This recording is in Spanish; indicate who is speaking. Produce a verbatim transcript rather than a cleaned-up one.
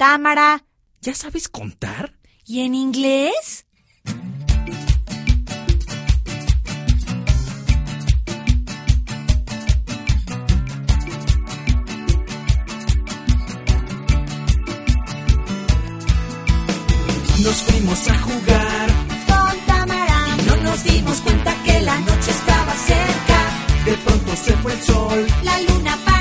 Speaker 1: Támara.
Speaker 2: ¿Ya sabes contar?
Speaker 1: ¿Y en inglés?
Speaker 2: Nos fuimos a jugar
Speaker 1: Con Támara.
Speaker 2: y no nos dimos cuenta que la noche estaba cerca. De pronto se fue el sol.
Speaker 1: La luna